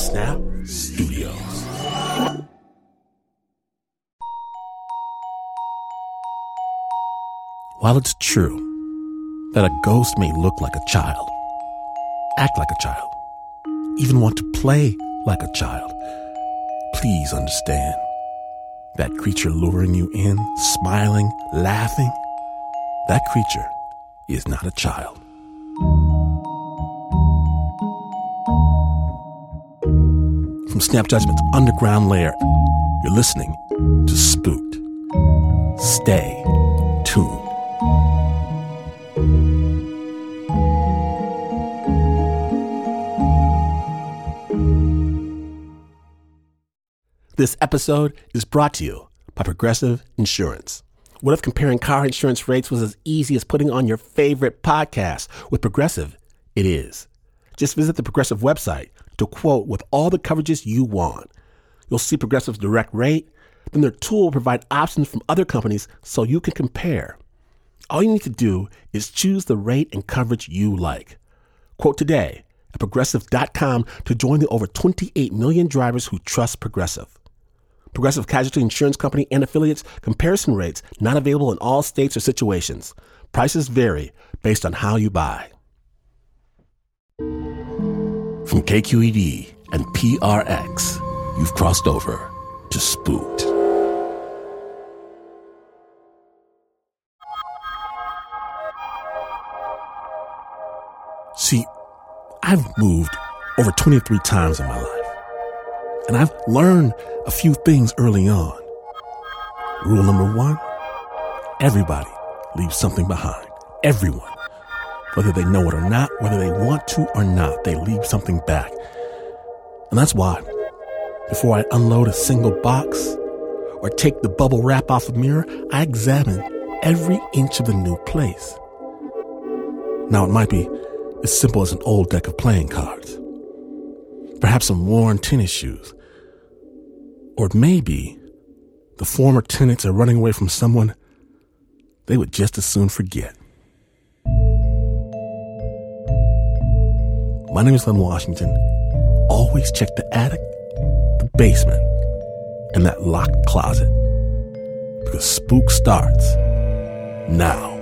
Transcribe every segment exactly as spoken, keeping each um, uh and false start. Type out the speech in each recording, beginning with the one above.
Snap Studios. While it's true that a ghost may look like a child, act like a child, even want to play like a child, please understand that creature luring you in, smiling, laughing, that creature is not a child. From Snap Judgment's underground lair, you're listening to Spooked. Stay tuned. This episode is brought to you by Progressive Insurance. What if comparing car insurance rates was as easy as putting on your favorite podcast? With Progressive, it is. Just visit the Progressive website to quote with all the coverages you want. You'll see Progressive's direct rate, then their tool will provide options from other companies so you can compare. All you need to do is choose the rate and coverage you like. Quote today at Progressive dot com to join the over twenty-eight million drivers who trust Progressive. Progressive Casualty Insurance Company and affiliates. Comparison rates not available in all states or situations. Prices vary based on how you buy. From K Q E D and P R X, you've crossed over to Spooked. See, I've moved over twenty-three times in my life. And I've learned a few things early on. Rule number one, everybody leaves something behind. Everyone. Whether they know it or not, whether they want to or not, they leave something back. And that's why, before I unload a single box or take the bubble wrap off a mirror, I examine every inch of the new place. Now, it might be as simple as an old deck of playing cards. Perhaps some worn tennis shoes. Or it may be the former tenants are running away from someone they would just as soon forget. My name is Len Washington. Always check the attic, the basement, and that locked closet. Because Spook starts now.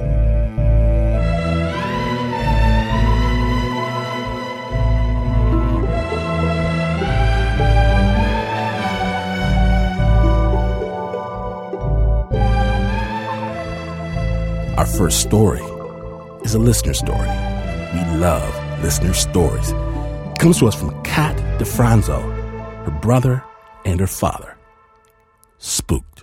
Our first story is a listener story. We love listener stories. It comes to us from Kat DeFranzo, her brother, and her father. Spooked.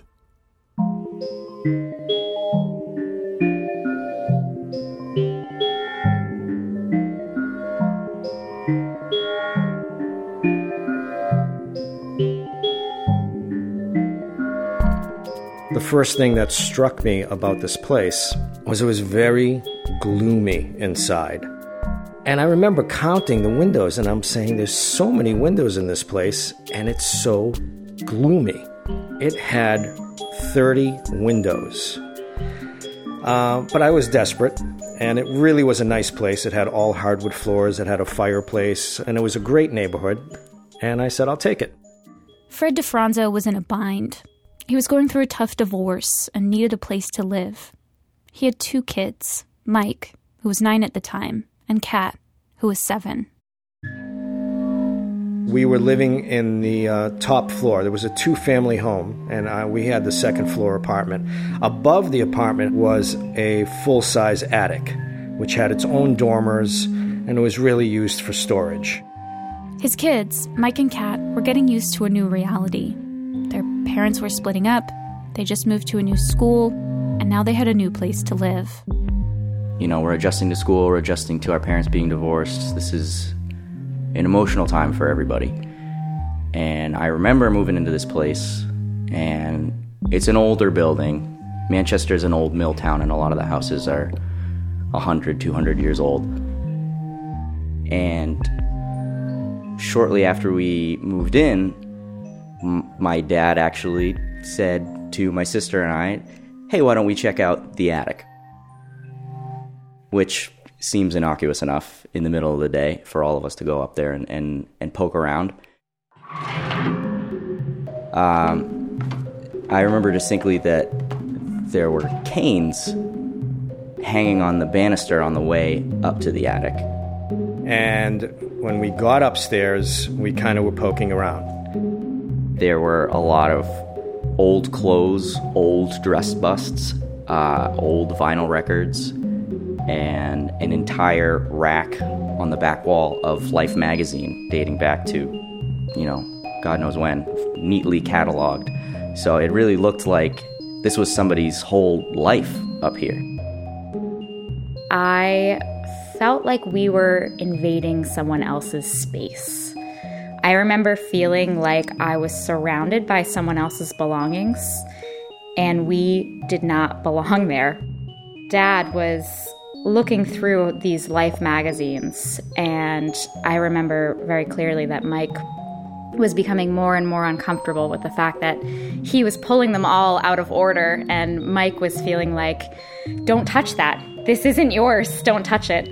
The first thing that struck me about this place was it was very gloomy inside. And I remember counting the windows, and I'm saying there's so many windows in this place, and it's so gloomy. It had thirty windows. Uh, but I was desperate, and it really was a nice place. It had all hardwood floors, it had a fireplace, and it was a great neighborhood. And I said, I'll take it. Fred DeFranzo was in a bind. He was going through a tough divorce and needed a place to live. He had two kids, Mike, who was nine at the time, and Kat, who was seven. We were living in the uh, top floor. There was a two-family home, and uh, we had the second-floor apartment. Above the apartment was a full-size attic, which had its own dormers, and it was really used for storage. His kids, Mike and Kat, were getting used to a new reality. Their parents were splitting up, they just moved to a new school, and now they had a new place to live. You know, we're adjusting to school, we're adjusting to our parents being divorced. This is an emotional time for everybody. And I remember moving into this place, and it's an older building. Manchester is an old mill town, and a lot of the houses are one hundred, two hundred years old. And shortly after we moved in, m- my dad actually said to my sister and I, hey, why don't we check out the attic? Which seems innocuous enough in the middle of the day for all of us to go up there and, and, and poke around. Um, I remember distinctly that there were canes hanging on the banister on the way up to the attic. And when we got upstairs, we kind of were poking around. There were a lot of old clothes, old dress busts, uh, old vinyl records, and an entire rack on the back wall of Life magazine dating back to, you know, God knows when, neatly cataloged. So it really looked like this was somebody's whole life up here. I felt like we were invading someone else's space. I remember feeling like I was surrounded by someone else's belongings, and we did not belong there. Dad was looking through these Life magazines, and I remember very clearly that Mike was becoming more and more uncomfortable with the fact that he was pulling them all out of order, and Mike was feeling like, don't touch that. This isn't yours. Don't touch it.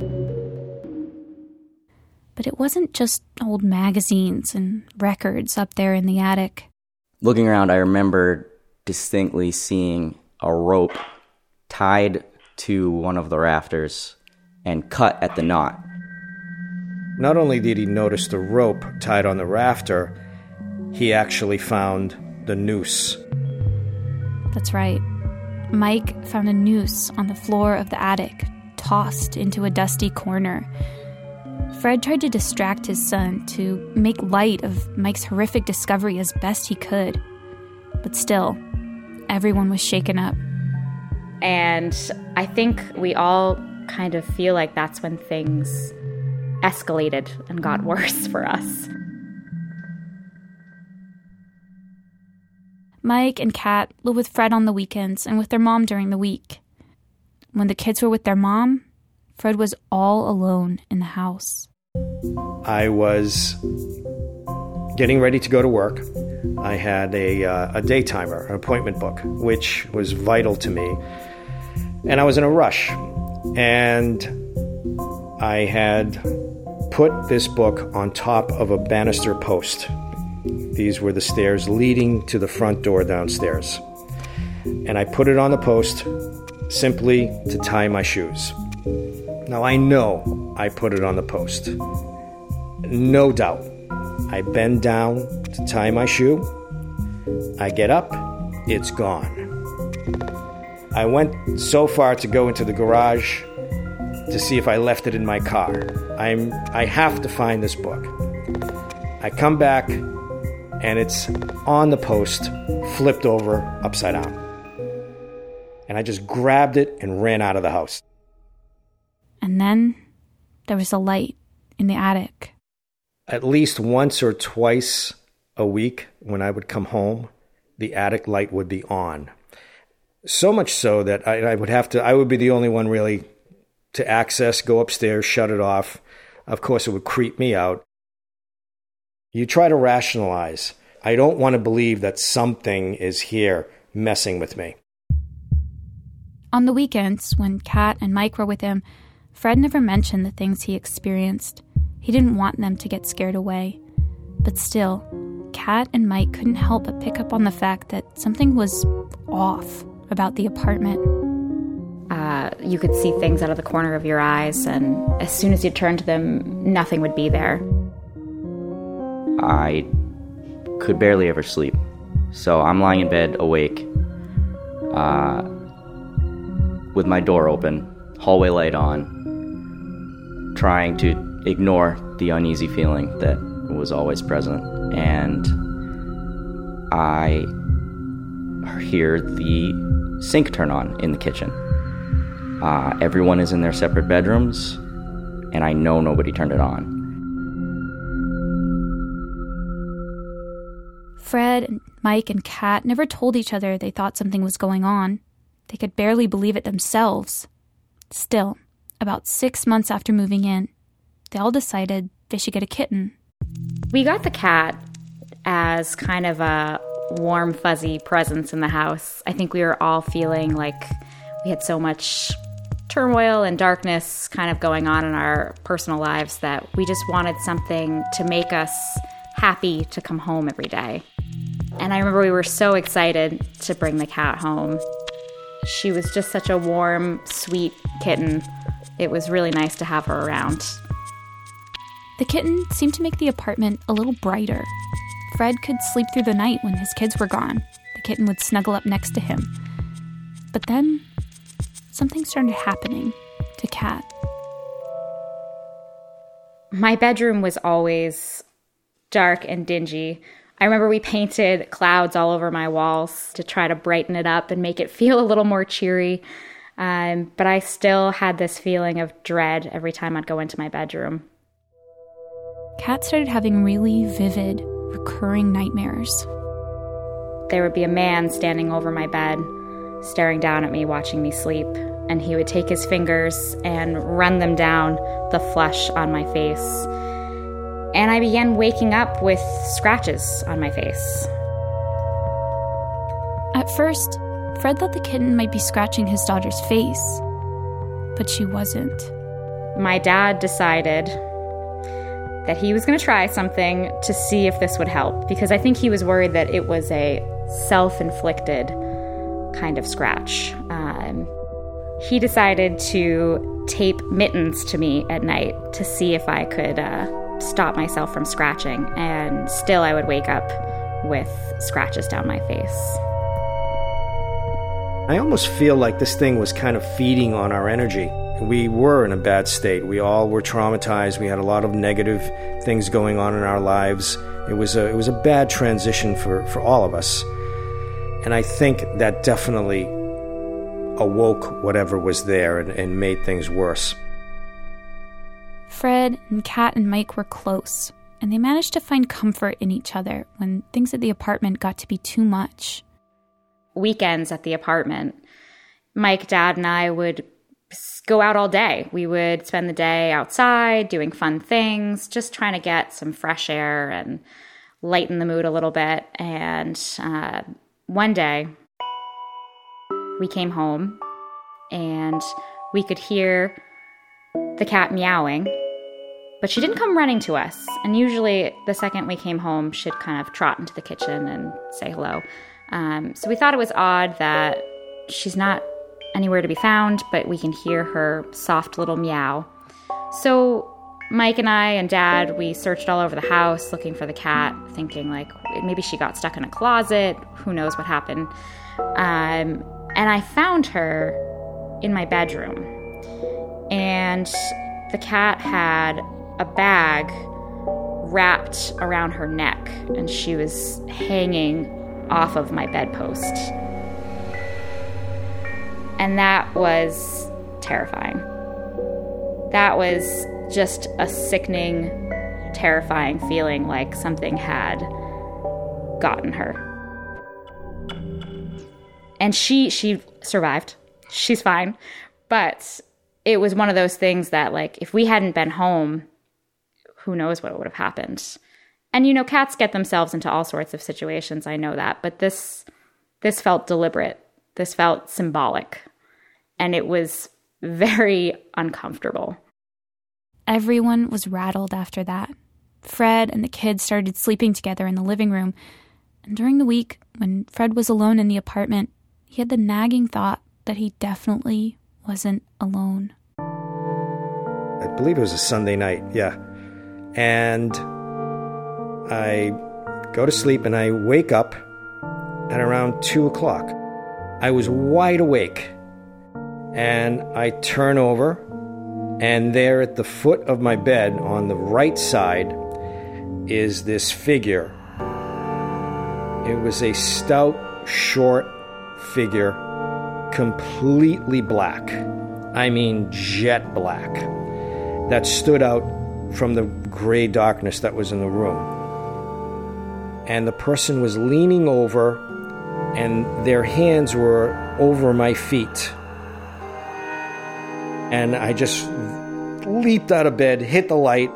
But it wasn't just old magazines and records up there in the attic. Looking around, I remember distinctly seeing a rope tied to one of the rafters and cut at the knot. Not only did he notice the rope tied on the rafter, he actually found the noose. That's right. Mike found a noose on the floor of the attic, tossed into a dusty corner. Fred tried to distract his son, to make light of Mike's horrific discovery as best he could. But still, everyone was shaken up. And I think we all kind of feel like that's when things escalated and got worse for us. Mike and Kat lived with Fred on the weekends and with their mom during the week. When the kids were with their mom, Fred was all alone in the house. I was getting ready to go to work. I had a, uh, a day timer, an appointment book, which was vital to me. And I was in a rush. And I had put this book on top of a banister post. These were the stairs leading to the front door downstairs. And I put it on the post simply to tie my shoes. Now, I know I put it on the post. No doubt. I bend down to tie my shoe. I get up. It's gone. I went so far to go into the garage to see if I left it in my car. I'm, I have to find this book. I come back, and it's on the post, flipped over, upside down. And I just grabbed it and ran out of the house. And then there was a light in the attic. At least once or twice a week when I would come home, the attic light would be on. So much so that I, I would have to, I would be the only one really to access, go upstairs, shut it off. Of course, it would creep me out. You try to rationalize. I don't want to believe that something is here messing with me. On the weekends, when Kat and Mike were with him, Fred never mentioned the things he experienced. He didn't want them to get scared away. But still, Kat and Mike couldn't help but pick up on the fact that something was off about the apartment. Uh, you could see things out of the corner of your eyes, and as soon as you turned to them, nothing would be there. I could barely ever sleep. So I'm lying in bed, awake, uh, with my door open, hallway light on, trying to ignore the uneasy feeling that was always present. And I hear the sink turn on in the kitchen. Uh, everyone is in their separate bedrooms, and I know nobody turned it on. Fred, Mike, and Kat never told each other they thought something was going on. They could barely believe it themselves. Still, about six months after moving in, they all decided they should get a kitten. We got the cat as kind of a warm, fuzzy presence in the house. I think we were all feeling like we had so much turmoil and darkness kind of going on in our personal lives that we just wanted something to make us happy to come home every day. And I remember we were so excited to bring the cat home. She was just such a warm, sweet kitten. It was really nice to have her around. The kitten seemed to make the apartment a little brighter. Fred could sleep through the night when his kids were gone. The kitten would snuggle up next to him. But then, something started happening to Kat. My bedroom was always dark and dingy. I remember we painted clouds all over my walls to try to brighten it up and make it feel a little more cheery. Um, but I still had this feeling of dread every time I'd go into my bedroom. Kat started having really vivid, recurring nightmares. There would be a man standing over my bed, staring down at me, watching me sleep, and he would take his fingers and run them down the flesh on my face. And I began waking up with scratches on my face. At first, Fred thought the kitten might be scratching his daughter's face, but she wasn't. My dad decided that he was going to try something to see if this would help, because I think he was worried that it was a self-inflicted kind of scratch. Um, he decided to tape mittens to me at night to see if I could uh, stop myself from scratching, and still I would wake up with scratches down my face. I almost feel like this thing was kind of feeding on our energy. We were in a bad state. We all were traumatized. We had a lot of negative things going on in our lives. It was a, it was a bad transition for, for all of us. And I think that definitely awoke whatever was there and, and made things worse. Fred and Kat and Mike were close, and they managed to find comfort in each other when things at the apartment got to be too much. Weekends at the apartment, Mike, Dad, and I would go out all day. We would spend the day outside doing fun things, just trying to get some fresh air and lighten the mood a little bit. And uh, one day, we came home and we could hear the cat meowing, but she didn't come running to us. And usually the second we came home, she'd kind of trot into the kitchen and say hello. Um, so we thought it was odd that she's not anywhere to be found, but we can hear her soft little meow. So Mike and I and Dad, we searched all over the house looking for the cat, thinking like maybe she got stuck in a closet. Who knows what happened? Um, and I found her in my bedroom. And the cat had a bag wrapped around her neck, and she was hanging off of my bedpost. And that was terrifying. That was just a sickening, terrifying feeling like something had gotten her. And she she survived. She's fine. But it was one of those things that, like, if we hadn't been home, who knows what would have happened. And, you know, cats get themselves into all sorts of situations. I know that. But this this felt deliberate. This felt symbolic. And it was very uncomfortable. Everyone was rattled after that. Fred and the kids started sleeping together in the living room. And during the week, when Fred was alone in the apartment, he had the nagging thought that he definitely wasn't alone. I believe it was a Sunday night, yeah. And I go to sleep and I wake up at around two o'clock. I was wide awake. And I turn over, and there at the foot of my bed on the right side is this figure. It was a stout, short figure, completely black. I mean jet black. That stood out from the gray darkness that was in the room. And the person was leaning over, and their hands were over my feet. And I just leaped out of bed, hit the light.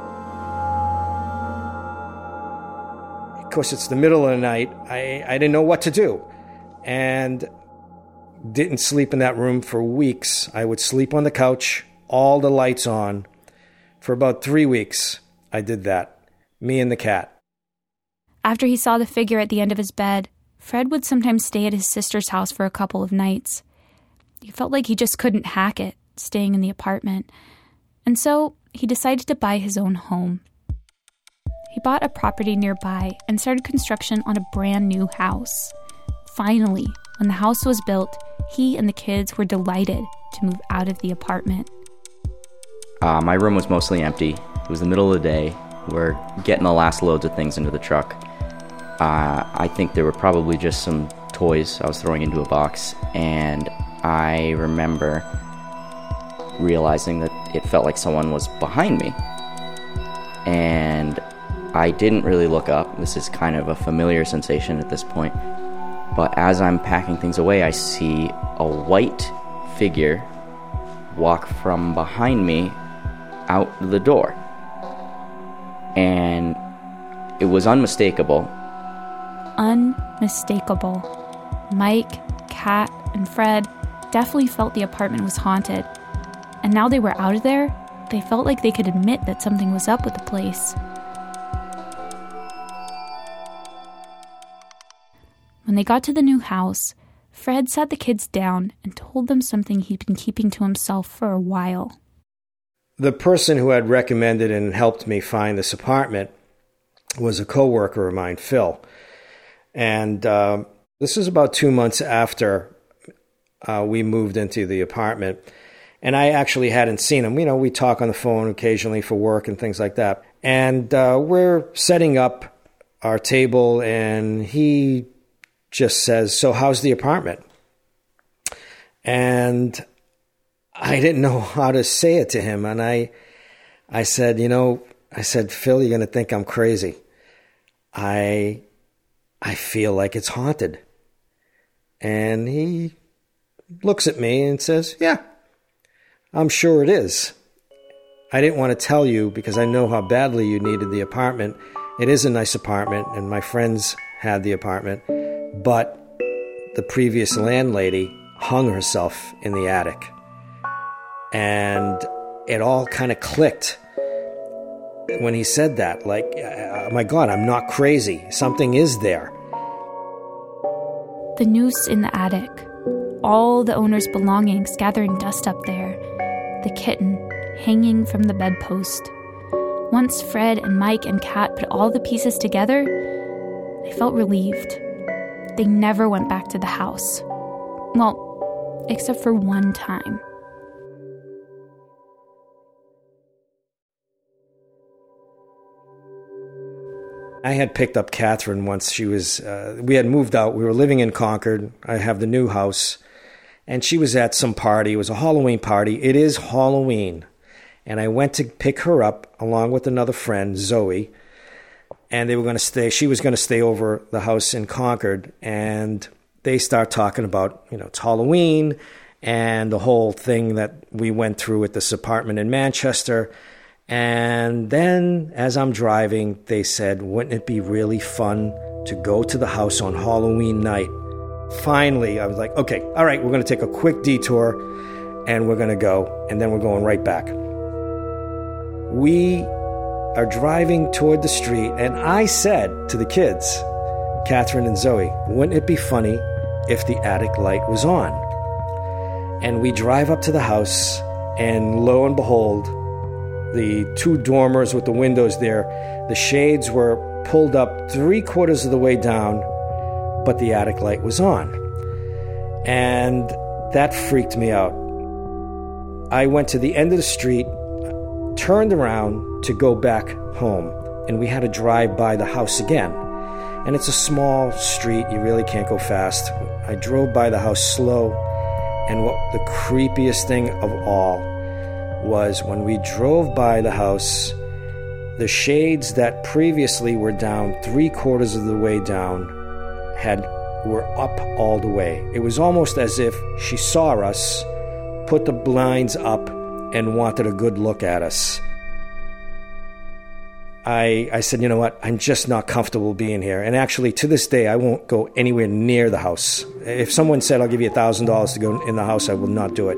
Of course, it's the middle of the night. I, I didn't know what to do. And didn't sleep in that room for weeks. I would sleep on the couch, all the lights on. For about three weeks, I did that. Me and the cat. After he saw the figure at the end of his bed, Fred would sometimes stay at his sister's house for a couple of nights. He felt like he just couldn't hack it, staying in the apartment. And so he decided to buy his own home. He bought a property nearby and started construction on a brand new house. Finally, when the house was built, he and the kids were delighted to move out of the apartment. Uh, my room was mostly empty. It was the middle of the day. We're getting the last loads of things into the truck. Uh, I think there were probably just some toys I was throwing into a box, and I remember realizing that it felt like someone was behind me. And I didn't really look up. This is kind of a familiar sensation at this point. But as I'm packing things away, I see a white figure walk from behind me out the door. And it was unmistakable. Unmistakable. Mike, Kat, and Fred definitely felt the apartment was haunted. And now they were out of there, they felt like they could admit that something was up with the place. When they got to the new house, Fred sat the kids down and told them something he'd been keeping to himself for a while. The person who had recommended and helped me find this apartment was a coworker of mine, Phil. And uh, this is about two months after uh, we moved into the apartment. And I actually hadn't seen him. You know, we talk on the phone occasionally for work and things like that. And uh, we're setting up our table, and he just says, "So how's the apartment?" And I didn't know how to say it to him. And I I said, you know, I said, "Phil, you're going to think I'm crazy. I I feel like it's haunted." And he looks at me and says, "Yeah, I'm sure it is. I didn't want to tell you because I know how badly you needed the apartment. It is a nice apartment, and my friends had the apartment. But the previous landlady hung herself in the attic." And it all kind of clicked when he said that. Like, oh my God, I'm not crazy. Something is there. The noose in the attic. All the owner's belongings gathering dust up there. The kitten hanging from the bedpost. Once Fred and Mike and Kat put all the pieces together, they felt relieved. They never went back to the house. Well, except for one time. I had picked up Catherine once. She was, uh, we had moved out. We were living in Concord. I have the new house. And she was at some party. It was a Halloween party. It is Halloween. And I went to pick her up along with another friend, Zoe. And they were going to stay, she was going to stay over the house in Concord. And they start talking about, you know, it's Halloween and the whole thing that we went through at this apartment in Manchester. And then as I'm driving, they said, wouldn't it be really fun to go to the house on Halloween night? Finally, I was like, okay, all right, we're going to take a quick detour and we're going to go. And then we're going right back. We are driving toward the street, and I said to the kids, Catherine and Zoe, wouldn't it be funny if the attic light was on? And we drive up to the house, and lo and behold, the two dormers with the windows there, the shades were pulled up three quarters of the way down, but the attic light was on. And that freaked me out. I went to the end of the street, turned around to go back home, and we had to drive by the house again. And it's a small street, you really can't go fast. I drove by the house slow, and what the creepiest thing of all was when we drove by the house, the shades that previously were down three quarters of the way down had were up all the way. It was almost as if she saw us, put the blinds up, and wanted a good look at us. I I said, you know what, I'm just not comfortable being here. And actually, to this day, I won't go anywhere near the house. If someone said, I'll give you one thousand dollars to go in the house, I will not do it.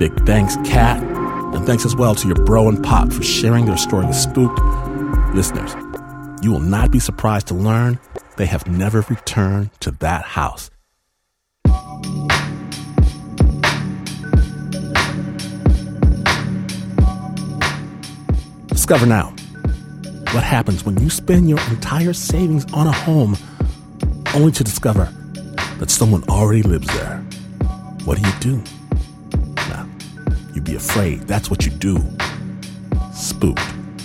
Big thanks, Kat. And thanks as well to your bro and pop for sharing their story of Spooked. Listeners, you will not be surprised to learn they have never returned to that house. Discover now what happens when you spend your entire savings on a home only to discover that someone already lives there. What do you do? Now, you'd be afraid. That's what you do. Spooked.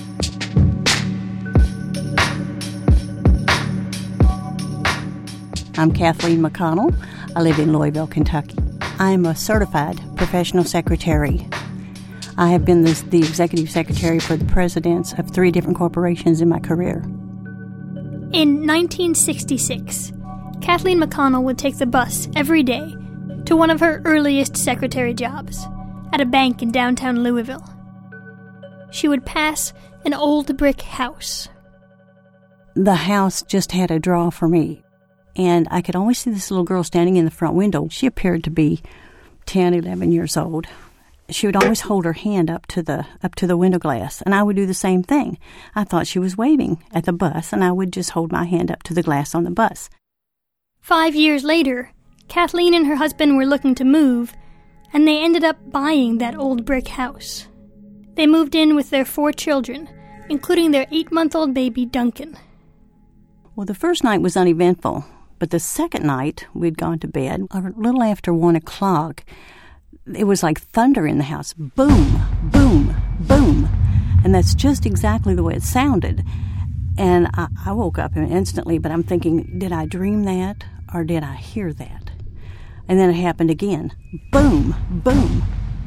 I'm Kathleen McConnell. I live in Louisville, Kentucky. I am a certified professional secretary. I have been the, the executive secretary for the presidents of three different corporations in my career. In nineteen sixty-six, Kathleen McConnell would take the bus every day to one of her earliest secretary jobs at a bank in downtown Louisville. She would pass an old brick house. The house just had a draw for me, and I could always see this little girl standing in the front window. She appeared to be ten, eleven years old. She would always hold her hand up to the up to the window glass, and I would do the same thing. I thought she was waving at the bus, and I would just hold my hand up to the glass on the bus. Five years later, Kathleen and her husband were looking to move, and they ended up buying that old brick house. They moved in with their four children, including their eight-month-old baby, Duncan. Well, the first night was uneventful, but the second night we'd gone to bed a little after one o'clock. It was like thunder in the house. Boom, boom, boom. And that's just exactly the way it sounded. And I, I woke up instantly, but I'm thinking, did I dream that or did I hear that? And then it happened again. Boom, boom.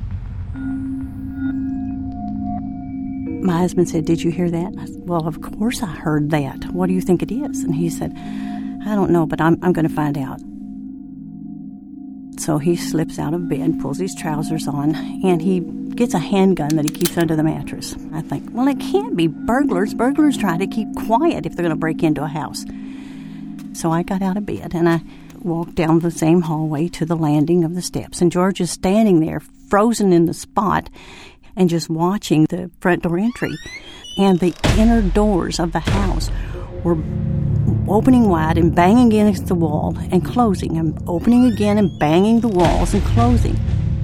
My husband said, did you hear that? I said, well, of course I heard that. What do you think it is? And he said, I don't know, but I'm, I'm going to find out. So he slips out of bed, pulls his trousers on, and he gets a handgun that he keeps under the mattress. I think, well, it can't be burglars. Burglars try to keep quiet if they're going to break into a house. So I got out of bed, and I walked down the same hallway to the landing of the steps. And George is standing there, frozen in the spot, and just watching the front door entry. And the inner doors of the house were opening wide and banging against the wall and closing, and opening again and banging the walls and closing.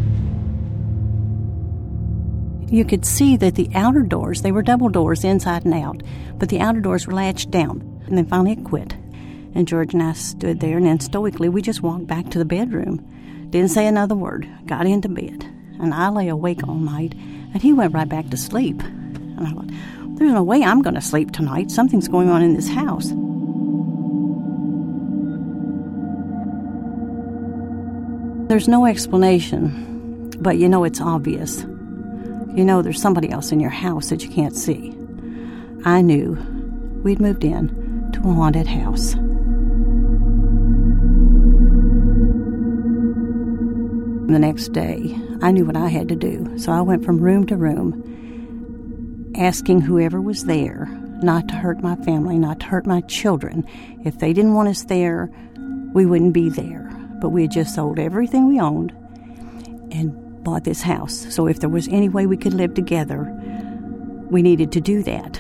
You could see that the outer doors, they were double doors inside and out, but the outer doors were latched down. And then finally it quit. And George and I stood there, and then stoically we just walked back to the bedroom. Didn't say another word. Got into bed. And I lay awake all night, and he went right back to sleep. And I thought, there's no way I'm going to sleep tonight. Something's going on in this house. There's no explanation, but you know it's obvious. You know there's somebody else in your house that you can't see. I knew we'd moved in to a haunted house. The next day, I knew what I had to do, so I went from room to room, asking whoever was there not to hurt my family, not to hurt my children. If they didn't want us there, we wouldn't be there. But we had just sold everything we owned and bought this house. So if there was any way we could live together, we needed to do that.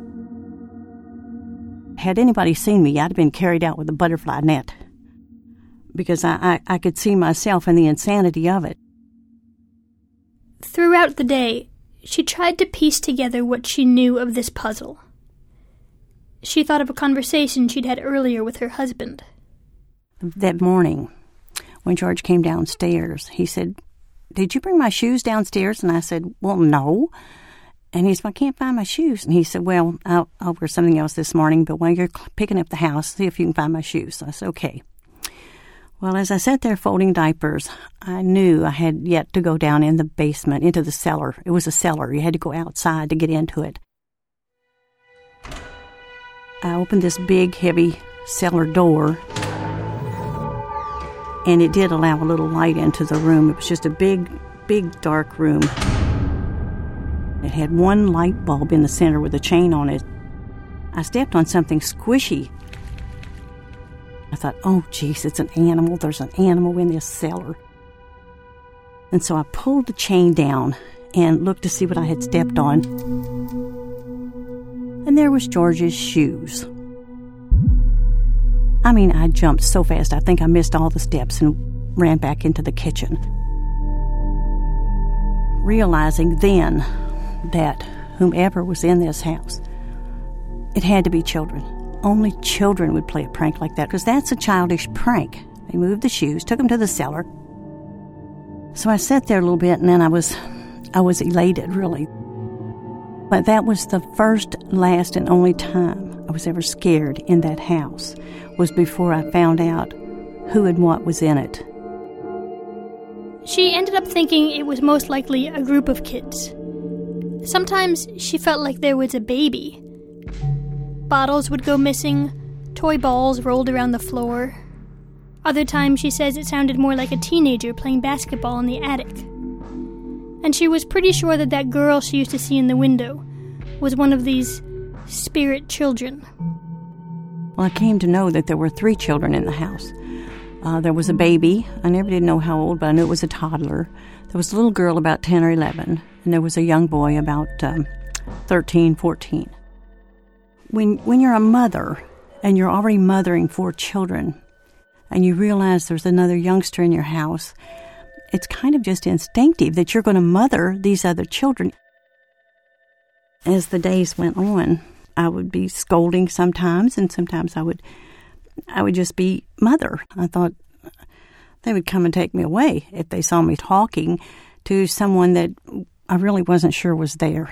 Had anybody seen me, I'd have been carried out with a butterfly net, because I, I, I could see myself in the insanity of it. Throughout the day, she tried to piece together what she knew of this puzzle. She thought of a conversation she'd had earlier with her husband. That morning, when George came downstairs, he said, did you bring my shoes downstairs? And I said, well, no. And he said, I can't find my shoes. And he said, well, I'll, I'll wear something else this morning, but when you're picking up the house, see if you can find my shoes. So I said, okay. Well, as I sat there folding diapers, I knew I had yet to go down in the basement, into the cellar. It was a cellar. You had to go outside to get into it. I opened this big, heavy cellar door, and it did allow a little light into the room. It was just a big, big, dark room. It had one light bulb in the center with a chain on it. I stepped on something squishy. I thought, oh, geez, it's an animal. There's an animal in this cellar. And so I pulled the chain down and looked to see what I had stepped on. And there was George's shoes. I mean, I jumped so fast, I think I missed all the steps and ran back into the kitchen. Realizing then that whomever was in this house, it had to be children. Only children would play a prank like that, because that's a childish prank. They moved the shoes, took them to the cellar. So I sat there a little bit, and then I was, I was elated, really. But that was the first, last, and only time I was ever scared in that house, was before I found out who and what was in it. She ended up thinking it was most likely a group of kids. Sometimes she felt like there was a baby. Bottles would go missing, toy balls rolled around the floor. Other times she says it sounded more like a teenager playing basketball in the attic. And she was pretty sure that that girl she used to see in the window was one of these spirit children. Well, I came to know that there were three children in the house. Uh, there was a baby. I never did know how old, but I knew it was a toddler. There was a little girl about ten or eleven, and there was a young boy about um, thirteen, fourteen. When, when you're a mother, and you're already mothering four children, and you realize there's another youngster in your house, it's kind of just instinctive that you're going to mother these other children. As the days went on, I would be scolding sometimes, and sometimes I would I would just be mother. I thought they would come and take me away if they saw me talking to someone that I really wasn't sure was there.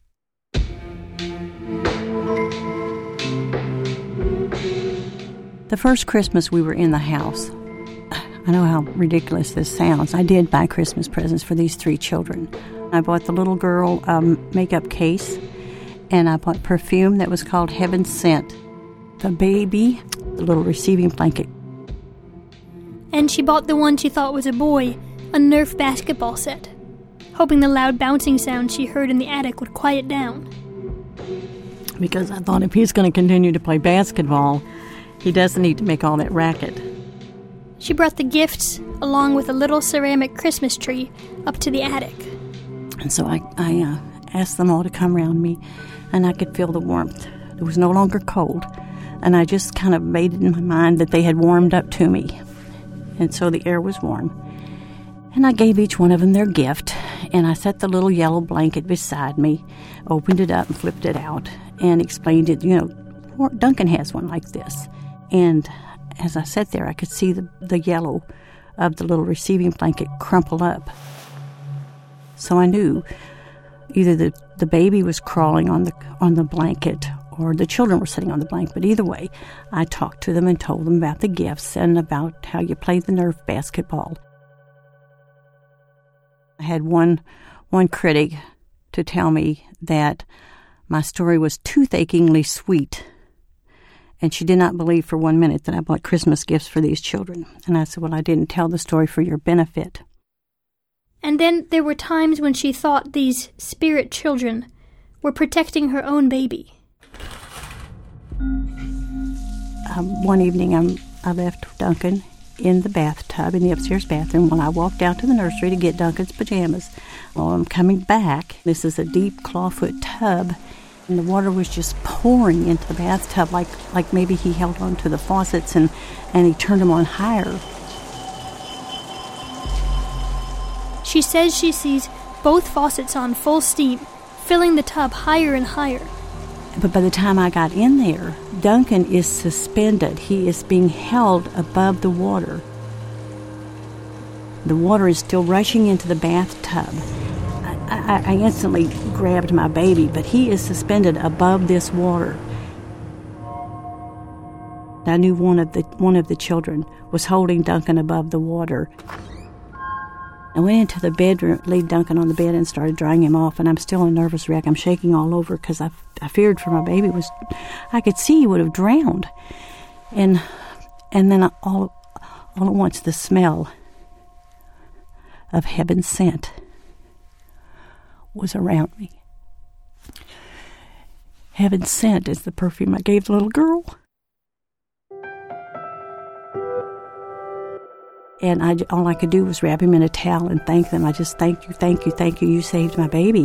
The first Christmas we were in the house, I know how ridiculous this sounds. I did buy Christmas presents for these three children. I bought the little girl a um, makeup case, and I bought perfume that was called Heaven Sent. The baby, the little receiving blanket. And she bought the one she thought was a boy, a Nerf basketball set, hoping the loud bouncing sound she heard in the attic would quiet down. Because I thought if he's going to continue to play basketball, he doesn't need to make all that racket. She brought the gifts, along with a little ceramic Christmas tree, up to the attic. And so I, I uh, asked them all to come around me, and I could feel the warmth. It was no longer cold, and I just kind of made it in my mind that they had warmed up to me. And so the air was warm. And I gave each one of them their gift, and I set the little yellow blanket beside me, opened it up and flipped it out, and explained it, you know, Duncan has one like this. And as I sat there, I could see the, the yellow of the little receiving blanket crumple up. So I knew either the, the baby was crawling on the on the blanket or the children were sitting on the blanket. But either way, I talked to them and told them about the gifts and about how you play the Nerf basketball. I had one one critic to tell me that my story was toothacheingly sweet. And she did not believe for one minute that I bought Christmas gifts for these children. And I said, well, I didn't tell the story for your benefit. And then there were times when she thought these spirit children were protecting her own baby. Um, one evening, I'm, I left Duncan in the bathtub, in the upstairs bathroom, when I walked out to the nursery to get Duncan's pajamas. Well, I'm coming back. This is a deep clawfoot tub, and the water was just pouring into the bathtub like, like maybe he held on to the faucets and, and he turned them on higher. She says she sees both faucets on full steam, filling the tub higher and higher. But by the time I got in there, Duncan is suspended. He is being held above the water. The water is still rushing into the bathtub. I, I, I instantly grabbed my baby, but he is suspended above this water. I knew one of the one of the children was holding Duncan above the water. I went into the bedroom, laid Duncan on the bed, and started drying him off. And I'm still a nervous wreck. I'm shaking all over because I, I feared for my baby. Was I could see he would have drowned. And and then all all at once, the smell of Heaven Sent was around me. Heaven Sent is the perfume I gave the little girl. And I, all I could do was wrap him in a towel and thank them. I just, thank you, thank you, thank you. You saved my baby.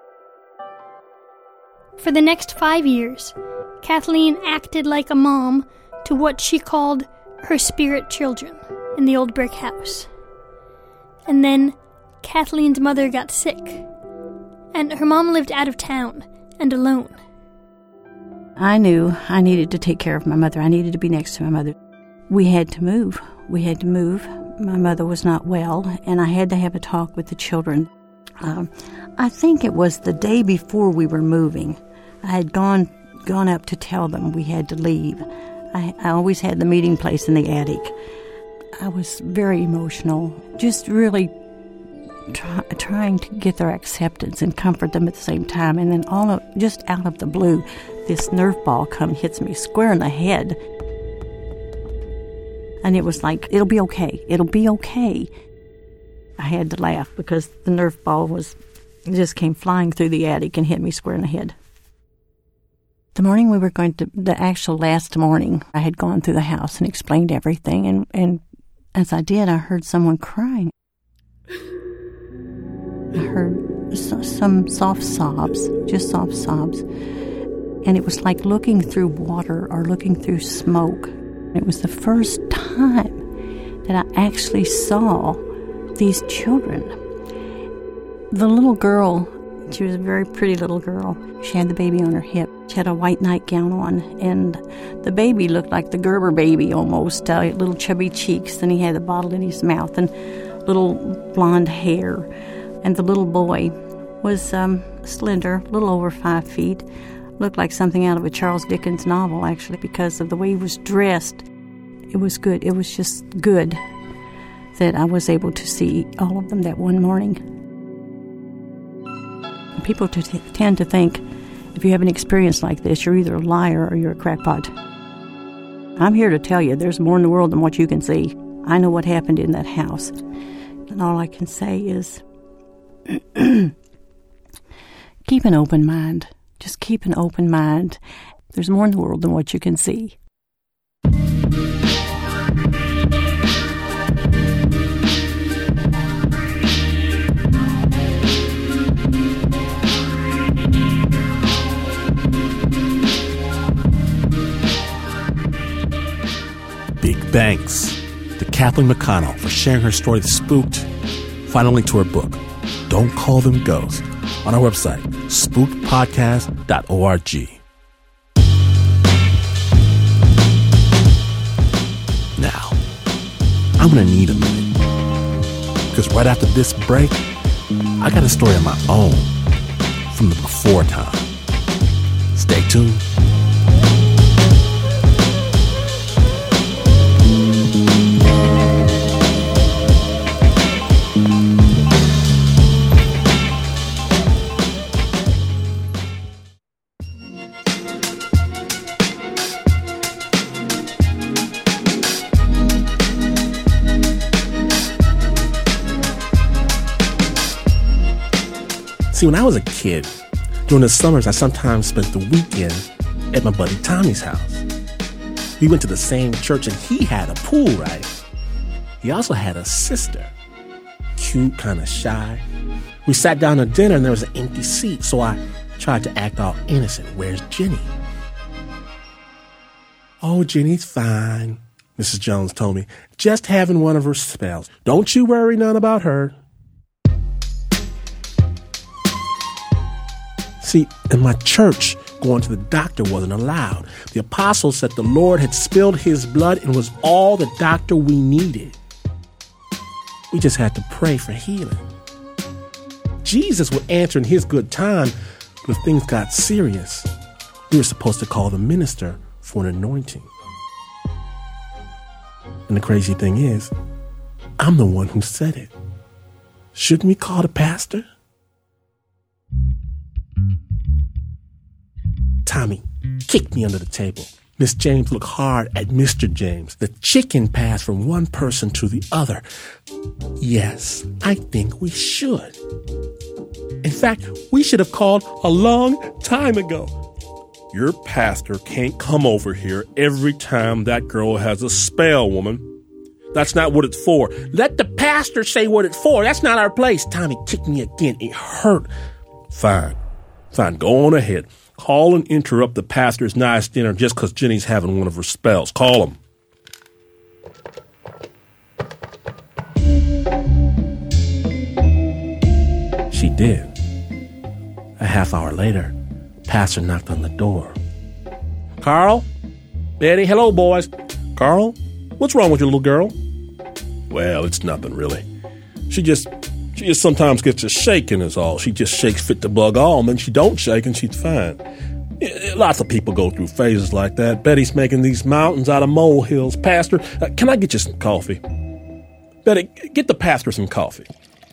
For the next five years, Kathleen acted like a mom to what she called her spirit children in the old brick house. And then Kathleen's mother got sick, and her mom lived out of town and alone. I knew I needed to take care of my mother. I needed to be next to my mother. We had to move. We had to move. My mother was not well, and I had to have a talk with the children. Um, I think it was the day before we were moving. I had gone gone up to tell them we had to leave. I, I always had the meeting place in the attic. I was very emotional, just really try, trying to get their acceptance and comfort them at the same time. And then all of, just out of the blue, this Nerf ball comes and hits me square in the head. And it was like, it'll be okay. It'll be okay. I had to laugh because the Nerf ball was just came flying through the attic and hit me square in the head. The morning we were going to, the actual last morning, I had gone through the house and explained everything. And, and as I did, I heard someone crying. I heard so, some soft sobs, just soft sobs. And it was like looking through water or looking through smoke. It was the first time that I actually saw these children. The little girl, she was a very pretty little girl. She had the baby on her hip. She had a white nightgown on, and the baby looked like the Gerber baby almost, uh, little chubby cheeks, and he had a bottle in his mouth and little blonde hair. And the little boy was um, slender, a little over five feet. Looked like something out of a Charles Dickens novel, actually, because of the way he was dressed. It was good. It was just good that I was able to see all of them that one morning. People t- tend to think if you have an experience like this, you're either a liar or you're a crackpot. I'm here to tell you there's more in the world than what you can see. I know what happened in that house. And all I can say is keep an open mind. Just keep an open mind. There's more in the world than what you can see. Big thanks to Kathleen McConnell for sharing her story that spooked. Find a link to her book, Don't Call Them Ghosts, on our website, spooked podcast dot org. Now, I'm going to need a minute, because right after this break, I got a story of my own from the before time. Stay tuned. See, when I was a kid, during the summers, I sometimes spent the weekend at my buddy Tommy's house. We went to the same church, and he had a pool, right? He also had a sister, cute, kind of shy. We sat down to dinner, and there was an empty seat, so I tried to act all innocent. Where's Jenny? Oh, Jenny's fine, Missus Jones told me. Just having one of her spells. Don't you worry none about her. See, in my church, going to the doctor wasn't allowed. The apostles said the Lord had spilled his blood and was all the doctor we needed. We just had to pray for healing. Jesus would answer in his good time, but if things got serious, we were supposed to call the minister for an anointing. And the crazy thing is, I'm the one who said it. Shouldn't we call the pastor? Tommy kicked me under the table. Miss James looked hard at Mister James. The chicken passed from one person to the other. Yes, I think we should. In fact, we should have called a long time ago. Your pastor can't come over here every time that girl has a spell, woman. That's not what it's for. Let the pastor say what it's for. That's not our place. Tommy kicked me again. It hurt. Fine. Fine. Go on ahead. Call and interrupt the pastor's nice dinner just because Jenny's having one of her spells. Call him. She did. A half hour later, pastor knocked on the door. Carl? Betty? Hello, boys. Carl? What's wrong with your little girl? Well, it's nothing, really. She just, she just sometimes gets a shaking is all. She just shakes fit to bug all, and then she don't shake and she's fine. Lots of people go through phases like that. Betty's making these mountains out of molehills. Pastor, uh, can I get you some coffee? Betty, get the pastor some coffee.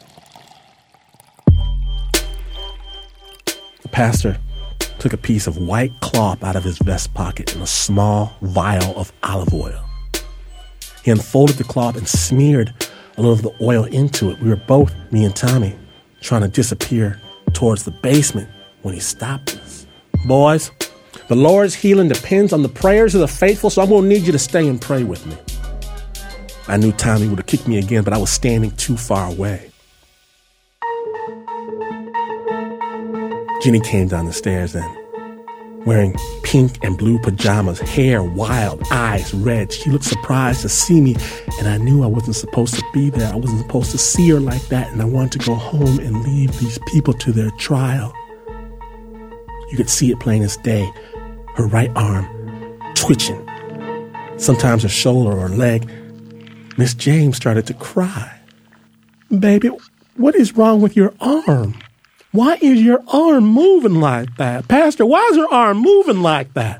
The pastor took a piece of white cloth out of his vest pocket and a small vial of olive oil. He unfolded the cloth and smeared a little of the oil into it. We were both, me and Tommy, trying to disappear towards the basement when he stopped us. Boys, the Lord's healing depends on the prayers of the faithful, so I'm going to need you to stay and pray with me. I knew Tommy would have kicked me again, but I was standing too far away. Jenny came down the stairs then, wearing pink and blue pajamas, hair wild, eyes red. She looked surprised to see me, and I knew I wasn't supposed to be there. I wasn't supposed to see her like that, and I wanted to go home and leave these people to their trial. You could see it plain as day, her right arm twitching, sometimes her shoulder or leg. Miss James started to cry. Baby, what is wrong with your arm? Why is your arm moving like that? Pastor, why is your arm moving like that?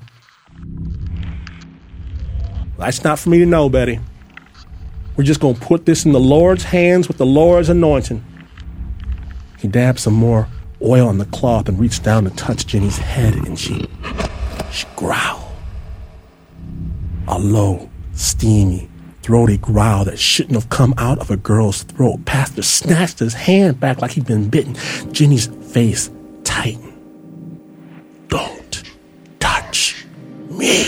That's not for me to know, Betty. We're just going to put this in the Lord's hands with the Lord's anointing. He dabbed some more oil on the cloth and reached down to touch Jenny's head, and she, she growled. A low, steamy, throaty growl that shouldn't have come out of a girl's throat. Pastor snatched his hand back like he'd been bitten. Jenny's face tightened. Don't touch me.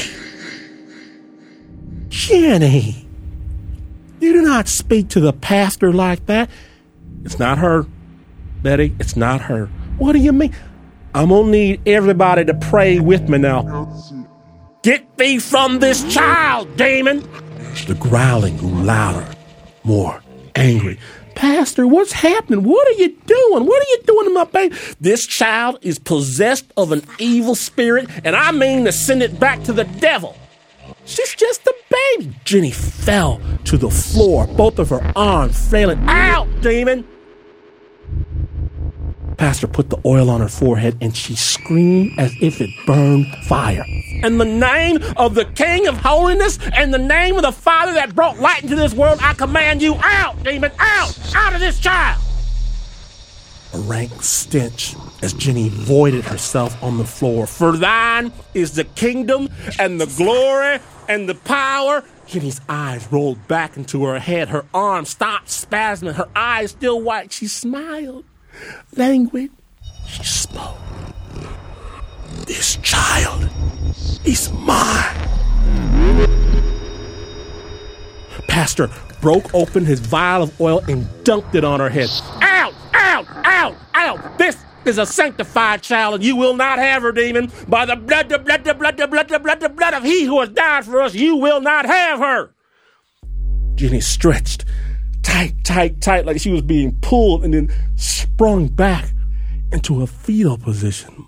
Jenny, you do not speak to the pastor like that. It's not her, Betty. It's not her. What do you mean? I'm going to need everybody to pray with me now. Get thee from this child, demon. The growling grew louder, more angry. Pastor, what's happening? What are you doing? What are you doing to my baby? This child is possessed of an evil spirit, and I mean to send it back to the devil. She's just a baby. Jenny fell to the floor, both of her arms flailing. Out, demon! Pastor put the oil on her forehead, and she screamed as if it burned fire. In the name of the King of Holiness and the name of the Father that brought light into this world, I command you out, demon, out, out of this child. A rank stench as Jenny voided herself on the floor. For thine is the kingdom and the glory and the power. Jenny's eyes rolled back into her head. Her arms stopped spasming. Her eyes still white. She smiled. Languid, she spoke. This child is mine. Pastor broke open his vial of oil and dunked it on her head. Out, out, out, out. This is a sanctified child, and you will not have her, demon. By the blood, the blood, the blood, the blood, the blood, the blood of he who has died for us, you will not have her. Jenny stretched. Tight, tight, tight, like she was being pulled and then sprung back into a fetal position.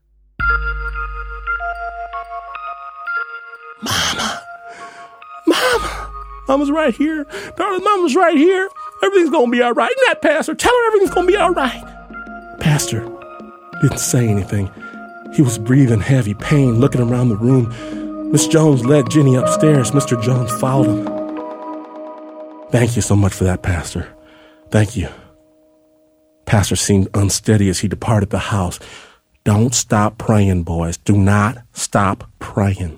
Mama, Mama, Mama's right here. Darling, Mama's right here. Everything's going to be all right. Isn't that, Pastor? Tell her everything's going to be all right. Pastor didn't say anything. He was breathing heavy pain, looking around the room. Miss Jones led Jenny upstairs. Mister Jones followed him. Thank you so much for that, Pastor. Thank you. Pastor seemed unsteady as he departed the house. Don't stop praying, boys. Do not stop praying.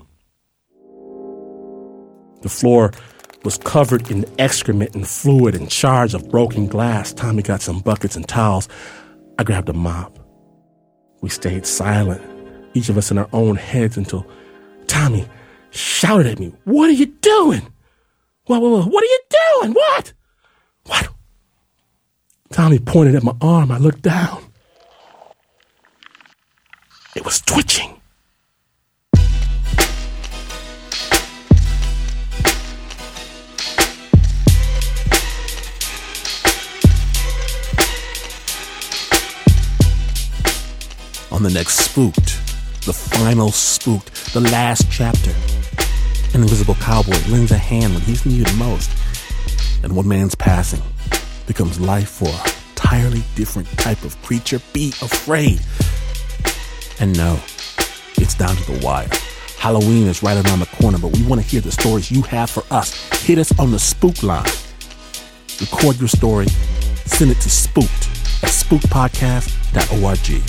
The floor was covered in excrement and fluid and shards of broken glass. Tommy got some buckets and towels. I grabbed a mop. We stayed silent, each of us in our own heads, until Tommy shouted at me, "What are you doing?" What, what, what are you doing? What? What? Tommy pointed at my arm. I looked down. It was twitching. On the next Spooked, the final Spooked, the last chapter, an invisible cowboy lends a hand when he's needed most, and one man's passing becomes life for an entirely different type of creature. Be afraid. And no, it's down to the wire. Halloween is right around the corner, but we want to hear the stories you have for us. Hit us on the Spook line. Record your story, send it to spooked at spook podcast dot org.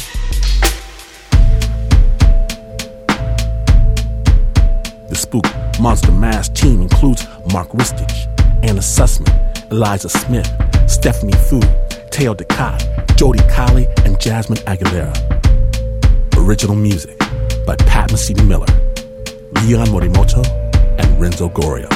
The Spook Monster Mash team includes Mark Ristich, Anna Sussman, Eliza Smith, Stephanie Fu, Teo DeCott, Jody Colley, and Jasmine Aguilera. Original music by Pat Mesiti-Miller, Leon Morimoto, and Renzo Gorio.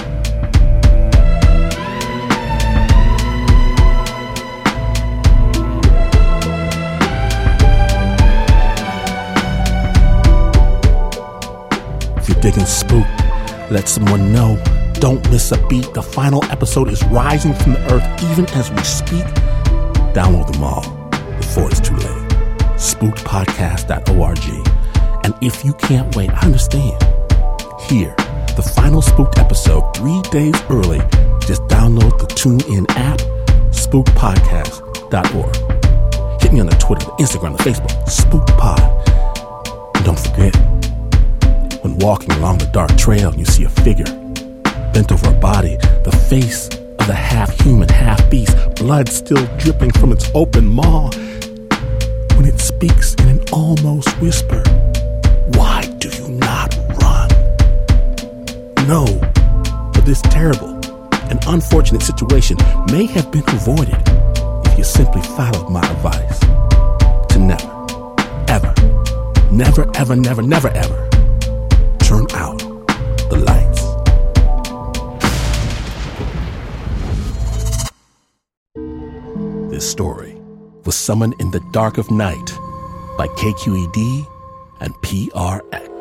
If you're digging Spook, let someone know. Don't miss a beat. The final episode is rising from the earth even as we speak. Download them all before it's too late. spooked podcast dot org. And if you can't wait, I understand. Hear the final Spooked episode three days early. Just download the TuneIn app, spooked podcast dot org. Hit me on the Twitter, the Instagram, the Facebook, SpookedPod. And don't forget, when walking along the dark trail and you see a figure bent over a body, the face of the half-human, half-beast, blood still dripping from its open maw, when it speaks in an almost whisper, why do you not run? No, but this terrible and unfortunate situation may have been avoided if you simply followed my advice to never, ever, never, ever, never, never, ever turn out the lights. This story was Summoned in the Dark of Night by K Q E D and P R X.